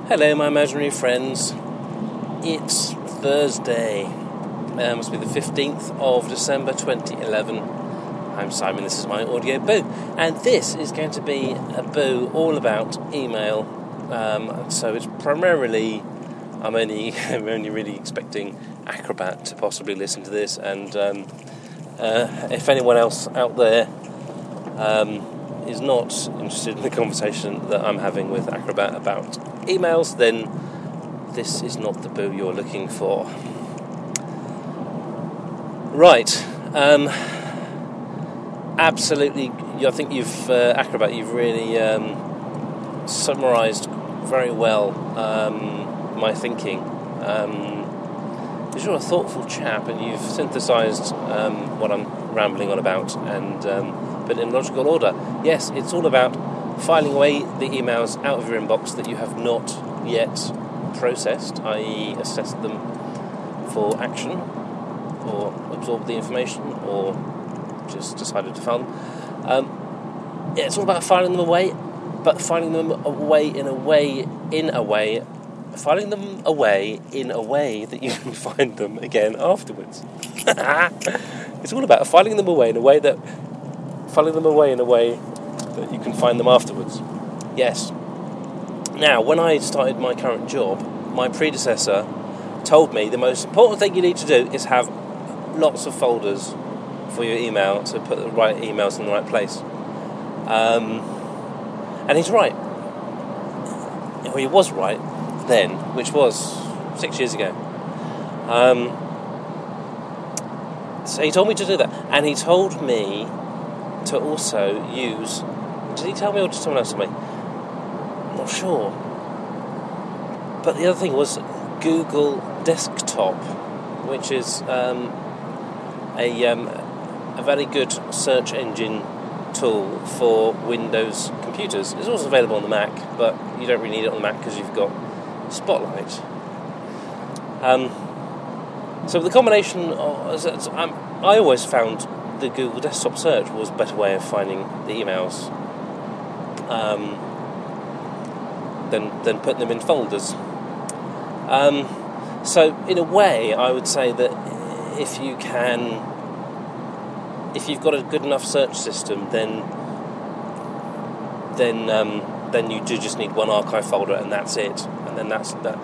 Hello, my imaginary friends. It's Thursday. Must be the 15th of December 2011. I'm Simon, this is my audio boo. And this is going to be a boo all about email. So it's primarily, I'm only really expecting Acrobat to possibly listen to this. And if anyone else out there is not interested in the conversation that I'm having with Acrobat about emails, then this is not the boo you're looking for. Right. Absolutely. I think Acrobat, you've really summarised very well my thinking. You're a thoughtful chap, and you've synthesised what I'm rambling on about, and but in logical order. Yes, it's all about filing away the emails out of your inbox that you have not yet processed, i.e. assessed them for action, or absorbed the information, or just decided to file them. It's all about filing them away, but filing them away in a way that you can find them again afterwards. It's all about filing them away in a way that you can find them afterwards. Yes. Now, when I started my current job, my predecessor told me the most important thing you need to do is have lots of folders for your email to put the right emails in the right place. And he's right. Well, he was right then, which was 6 years ago. So he told me to do that, and he told me to also use... Did he tell me, or did someone else tell me? I'm not sure. But the other thing was Google Desktop, which is a very good search engine tool for Windows computers. It's also available on the Mac, but you don't really need it on the Mac because you've got Spotlight. So the combination I always found the Google Desktop search was a better way of finding the emails than putting them in folders. So in a way, I would say that if you've got a good enough search system, then you do just need one archive folder, and that's it. And then that's that.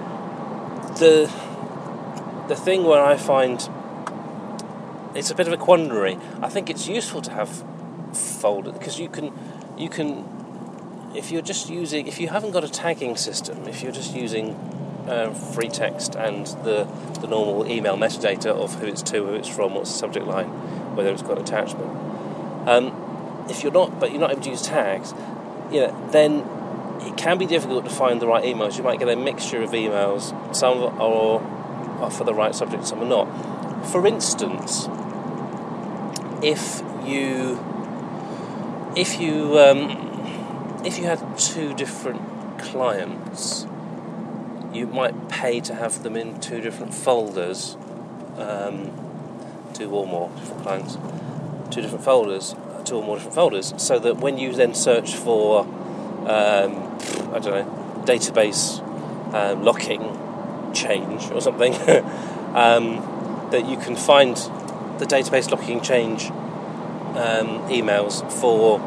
The thing where I find it's a bit of a quandary. I think it's useful to have folders because you can if you haven't got a tagging system, if you're just using free text and the normal email metadata of who it's to, who it's from, what's the subject line, whether it's got attachment. If you're not able to use tags, then it can be difficult to find the right emails. You might get a mixture of emails. Some are for the right subject, some are not. For instance, if you had two different clients, you might pay to have them in two different folders, two or more different clients, two or more different folders, so that when you then search for, database locking change or something, that you can find the database locking change emails for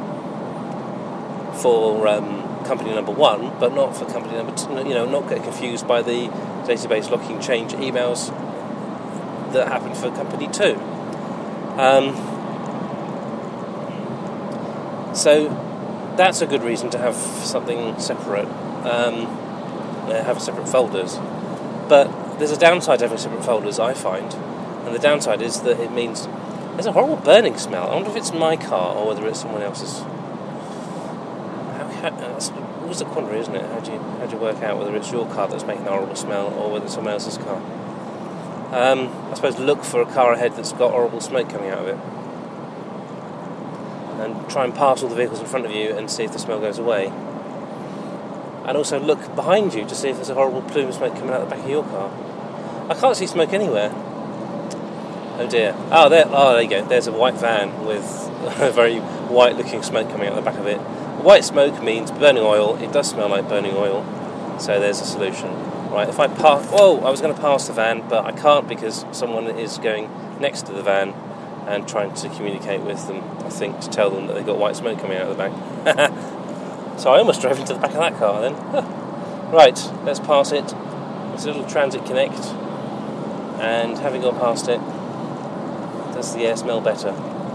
company number one, but not for company number two. Not get confused by the database locking change emails that happen for company two. So that's a good reason to have something separate, have separate folders. But there's a downside to having separate folders, I find, and the downside is that it means there's a horrible burning smell. I wonder if it's my car or whether it's someone else's. That's always a quandary, isn't it? How do you work out whether it's your car that's making a horrible smell or whether it's someone else's car? I suppose look for a car ahead that's got horrible smoke coming out of it, and try and pass all the vehicles in front of you and see if the smell goes away. And also look behind you to see if there's a horrible plume of smoke coming out the back of your car. I can't see smoke anywhere. Oh dear. There you go. There's a white van with a very white looking smoke coming out the back of it. White smoke means burning oil. It does smell like burning oil. So there's a solution. Right, if I park... Oh, I was going to pass the van, but I can't because someone is going next to the van and trying to communicate with them, I think, to tell them that they've got white smoke coming out of the back. So I almost drove into the back of that car then. Right, let's pass it. It's a little Transit Connect, and having gone past it, does the air smell better?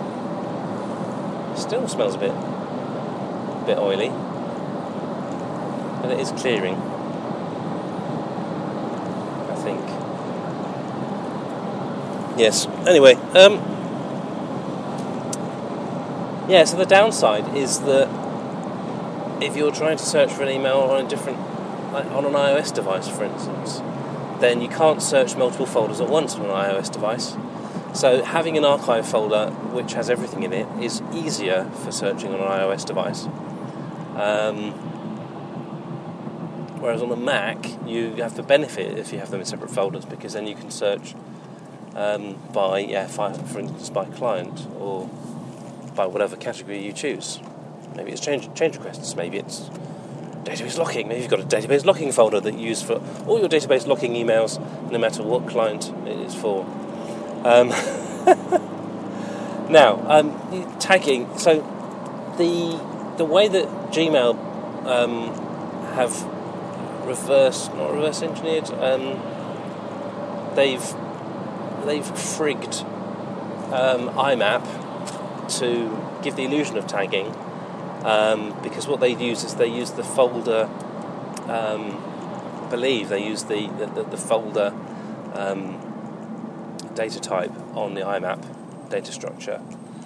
Still smells a bit oily, but it is clearing, I think. Yes. Anyway, so the downside is that if you're trying to search for an email on an iOS device, for instance, then you can't search multiple folders at once on an iOS device. So having an archive folder which has everything in it is easier for searching on an iOS device. Whereas on a Mac, you have the benefit if you have them in separate folders, because then you can search for instance, by client or by whatever category you choose. Maybe it's change requests, maybe it's database locking, maybe you've got a database locking folder that you use for all your database locking emails, no matter what client it is for. Now, tagging. So the way that Gmail have not reverse engineered, they've frigged IMAP to give the illusion of tagging, because what they use is they use the folder. They use the folder data type on the IMAP data structure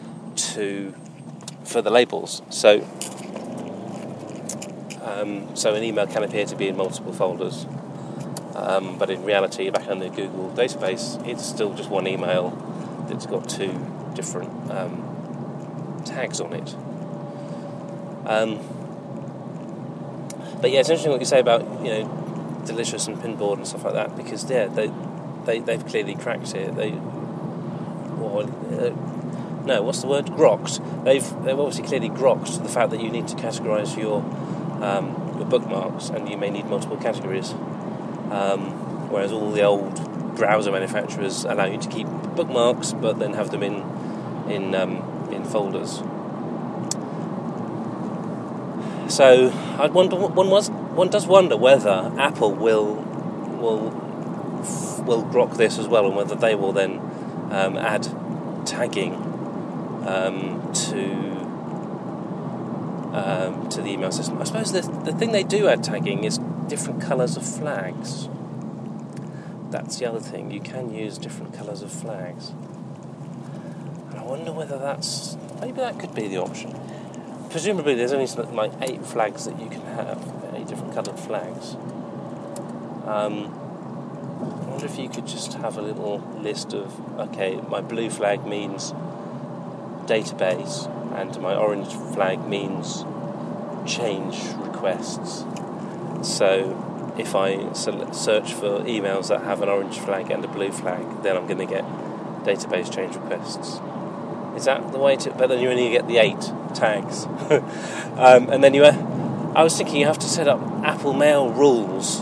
for the labels. So an email can appear to be in multiple folders, but in reality, back on the Google database, it's still just one email that's got two different tags on it. But yeah, it's interesting what you say about Delicious and Pinboard and stuff like that, because they've clearly cracked it. What's the word? Grokked. They've obviously clearly grokked the fact that you need to categorise your bookmarks, and you may need multiple categories. Whereas all the old browser manufacturers allow you to keep bookmarks, but then have them in folders. So I wonder. One does wonder whether Apple will grok this as well, and whether they will then add tagging to the email system. I suppose the thing they do add tagging is different colours of flags. That's the other thing. You can use different colours of flags. And I wonder whether maybe that could be the option. Presumably there's only something like 8 flags that you can have, 8 different coloured flags. I wonder if you could just have a little list of, okay, my blue flag means database, and my orange flag means change requests. So if I search for emails that have an orange flag and a blue flag, then I'm going to get database change requests. Is that the way to... But then you only get the 8 tags. And then I was thinking you have to set up Apple Mail rules,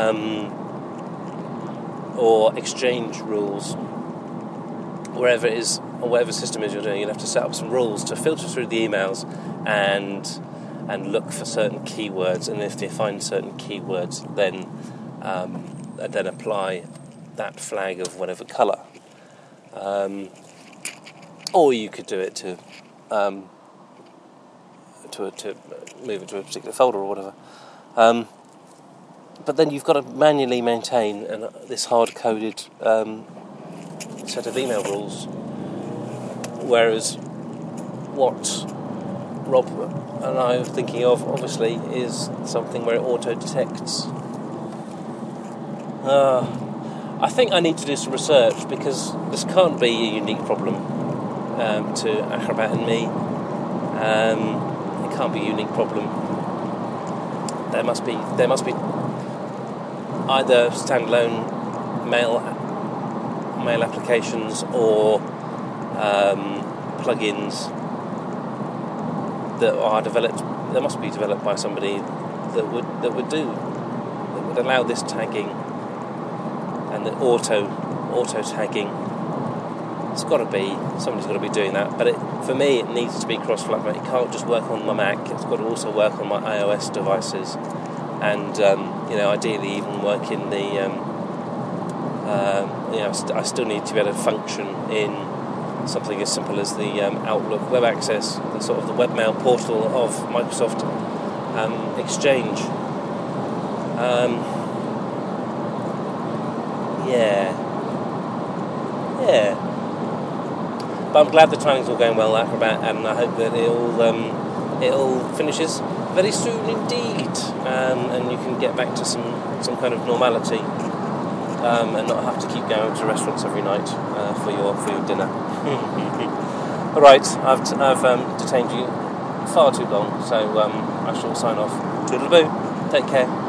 or Exchange rules, wherever it is, or whatever system is you're doing. You'd have to set up some rules to filter through the emails and look for certain keywords, and if they find certain keywords, then apply that flag of whatever colour. Or you could do it to move it to a particular folder or whatever. But then you've got to manually maintain this hard-coded set of email rules. Whereas what Rob and I are thinking of, obviously, is something where it auto-detects. I think I need to do some research, because this can't be a unique problem to Acrobat and me. It can't be a unique problem. There must be either standalone mail applications or plugins that are developed. They must be developed by somebody that would do would allow this tagging and the auto tagging. It's got to be, somebody's got to be doing that, but for me it needs to be cross-platform. It can't just work on my Mac, it's got to also work on my iOS devices, and ideally even work in the I still need to be able to function in something as simple as the Outlook Web Access, the sort of the webmail portal of Microsoft Exchange. But I'm glad the training's all going well, Acrobat, and I hope that it all finishes very soon indeed, and you can get back to some kind of normality, and not have to keep going to restaurants every night for your dinner. All right, I've detained you far too long, so I shall sign off. Toodle-boo. Take care.